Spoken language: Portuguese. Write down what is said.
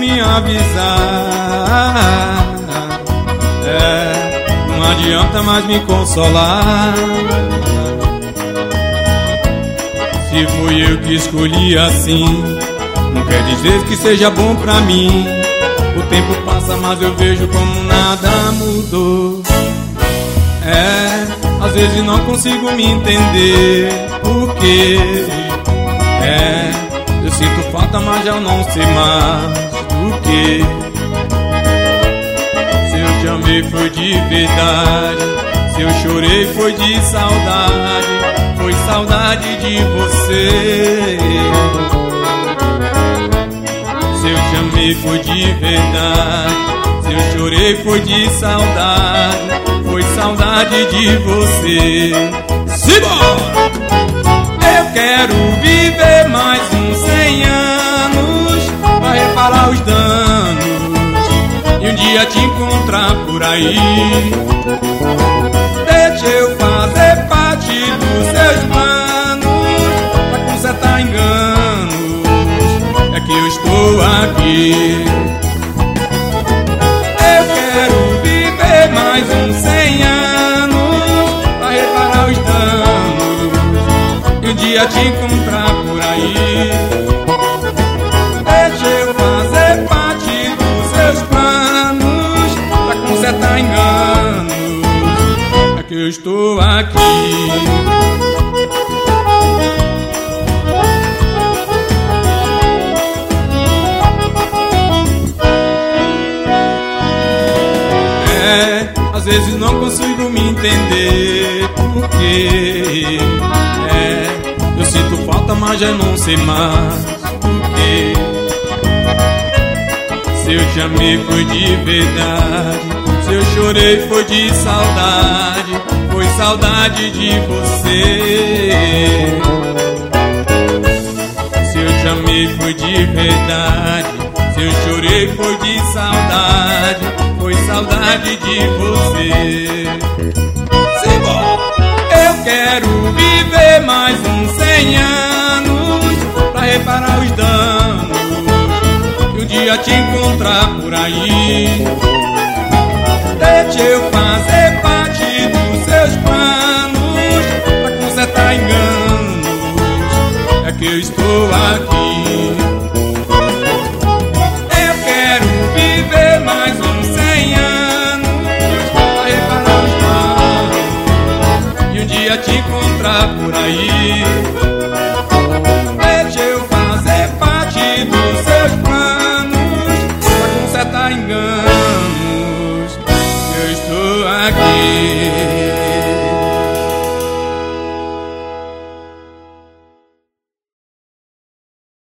me avisar. Não adianta mais me consolar. Se fui eu que escolhi assim, não quer dizer que seja bom pra mim. O tempo passa, mas eu vejo como nada mudou. Às vezes não consigo me entender por quê. Eu sinto falta, mas já não sei mais do que. Se eu te amei foi de verdade, se eu chorei foi de saudade, foi saudade de você. Se eu te amei foi de verdade, se eu chorei foi de saudade, foi saudade de você. Simbora! Eu quero viver mais uns 100 anos pra reparar os danos e um dia te encontrar por aí. Deixa eu fazer parte dos seus planos pra consertar enganos. É que eu estou aqui. Eu quero viver mais uns 100 anos pra reparar os danos e um dia te encontrar por aí. Deixa eu fazer parte dos seus planos pra consertar enganos. É que eu estou aqui. Às vezes não consigo me entender por quê. Eu sinto falta, mas já não sei mais por quê. Se eu te amei foi de verdade, se eu chorei foi de saudade, foi saudade de você. Se eu te amei foi de verdade, se eu chorei foi de saudade, foi saudade de você. Simbora! Eu quero viver mais uns 100 anos pra reparar os danos e um dia te encontrar por aí. Deixa eu fazer parte dos seus planos pra consertar enganos. É que eu estou aqui. Mais uns 100 anos pra reparar os danos e um dia te encontrar por aí. Deixa eu fazer parte dos seus planos pra consertar enganos. Eu estou aqui.